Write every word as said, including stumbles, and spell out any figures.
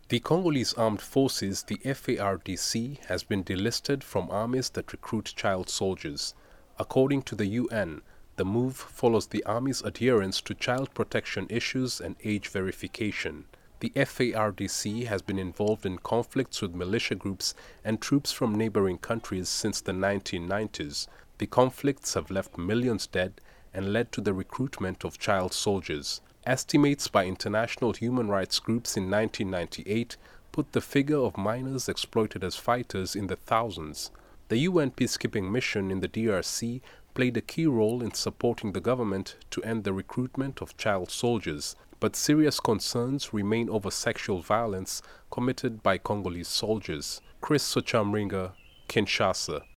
The Congolese Armed Forces, the F A R D C, has been delisted from armies that recruit child soldiers. According to the U N, the move follows the Army's adherence to child protection issues and age verification. The F A R D C has been involved in conflicts with militia groups and troops from neighboring countries since the nineteen nineties. The conflicts have left millions dead and led to the recruitment of child soldiers. Estimates by international human rights groups in nineteen ninety-eight put the figure of minors exploited as fighters in the thousands. The U N peacekeeping mission in the D R C played a key role in supporting the government to end the recruitment of child soldiers, but serious concerns remain over sexual violence committed by Congolese soldiers. Chris Sochamringa, Kinshasa.